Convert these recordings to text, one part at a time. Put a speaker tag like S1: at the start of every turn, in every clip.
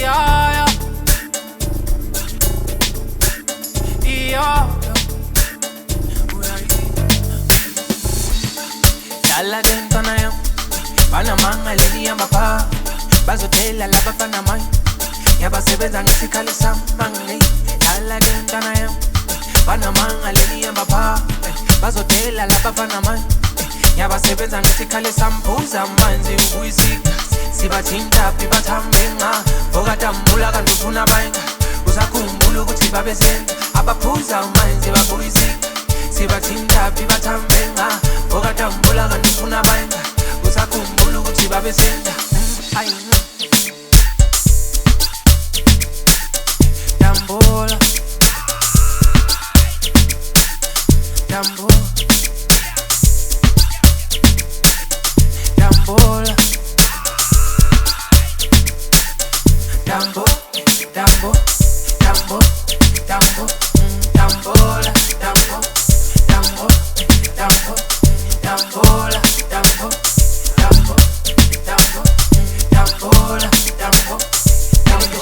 S1: Yeah, yeah, yeah. Dala dentona yo, Panama leni ya mapa, bazotela la bafana mai, yabasebenza ngesikhala samangli. Dala dentona yo, Panama leni ya mapa, bazotela la bafana mai, yabasebenza ngesikhala sampuza manzi ukuyisika. Sibathinta bibathambenga, okadambula kanti ufuna bayinga. Usakhumbula ukuthi babesenza abaphuza manzi bakuyisika. Sibathinta bibathambenga, okadambula kanti ufuna bayinga. Usakhumbula ukuthi babesenza Dambula Dambula Dambula Dambo, Dambo, Dambo, Dambo, Dambola, Dambo, Dambo, Dambo, Dambola, Dambo, Dambo, Dambo, Dambola, Dambo, Dambo.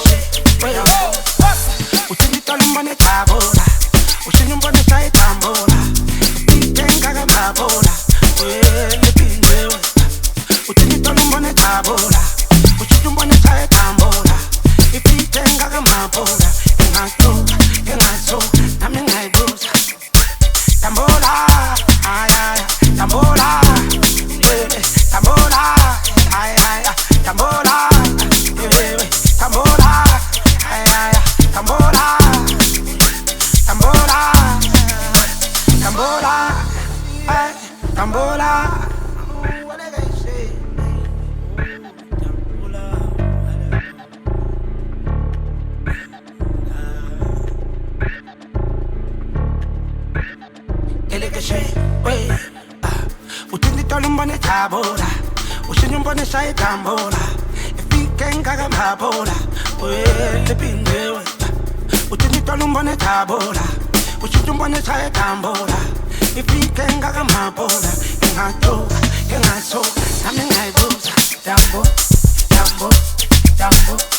S1: Utilita lumbane tabola, usinyumbane chai tambola, itenga gababola, le pindewe. Utilita lumbane tabola, usinyumbane chai tambola. If you think I got my bola, and I so, I'm in my boots. Tambola, tambola, tambola, tambola, tambola, tambola, tambola, tambola, tambola. What did they say? Umbane tabola, usinyumbane sai tambola. Ifikenga kama bola, le pindewe. Utinita lumbane tabola, usinyumbane sai tambola. Ifikenga kama bola, engaso, nami ngaibuza. Dambo, dambo, dambo.